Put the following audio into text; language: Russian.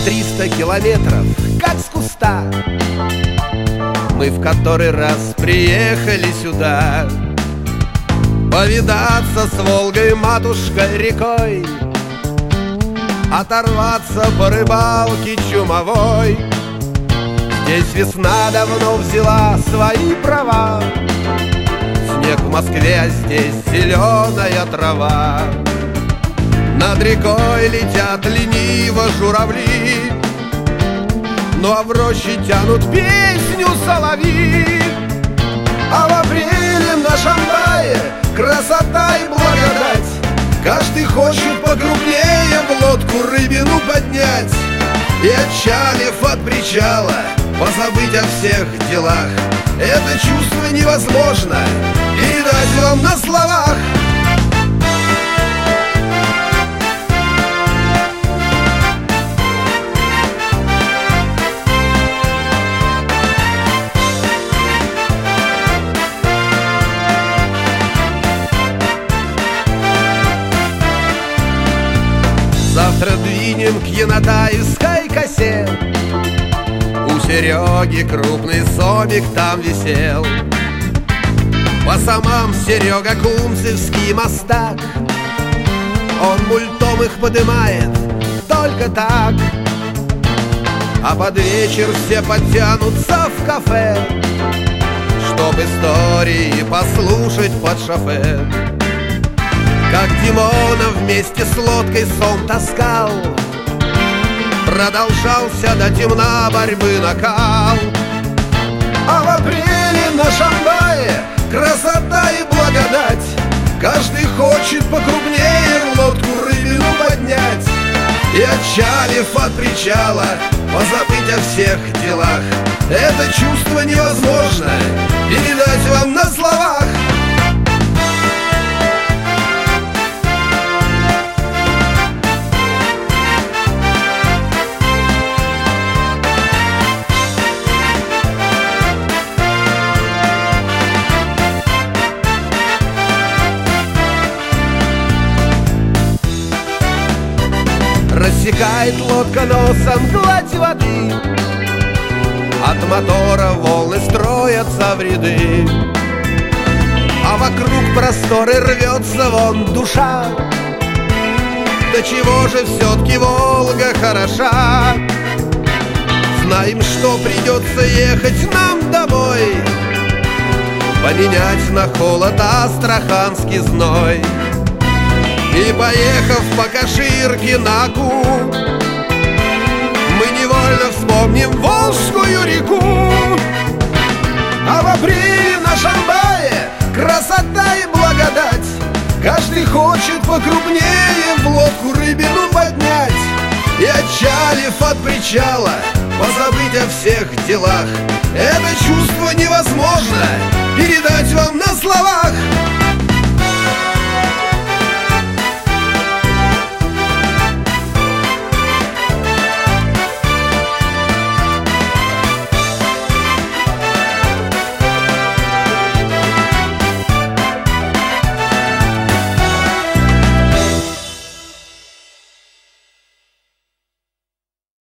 300 километров, как с куста. Мы в который раз приехали сюда повидаться с Волгой, матушкой рекой, оторваться по рыбалке чумовой. Здесь весна давно взяла свои права. Снег в Москве, а здесь зеленая трава. Над рекой летят лениво журавли, ну а в роще тянут песню соловьи. А в апреле на Шамбае красота и благодать. Каждый хочет покрупнее в лодку рыбину поднять. И отчалив от причала, позабыть о всех делах. Это чувство невозможно передать вам на словах. Завтра двинем к Янатаевской косе. У Сереги крупный сомик там висел. По самам Серега Кунцевский мостак. Он мультом их подымает только так. А под вечер все подтянутся в кафе, чтоб истории послушать под шофе. Как Димона вместе с лодкой сон таскал, продолжался до темна борьбы накал. А в апреле на Шамбае красота и благодать. Каждый хочет покрупнее в лодку рыбину поднять. И отчалив от причала, позабыть о всех делах. Это чувство невозможно передать вам на словах. Рассекает лодка носом гладь воды, от мотора волны строятся в ряды. А вокруг просторы рвется вон душа. До чего же все-таки Волга хороша. Знаем, что придется ехать нам домой, поменять на холод астраханский зной. И поехав по Каширке на Аку, мы невольно вспомним Волжскую реку. А в апреле на Шамбае красота и благодать. Каждый хочет покрупнее в лодку рыбину поднять. И отчалив от причала, позабыть о всех делах. Это чувство невозможно передать вам на словах.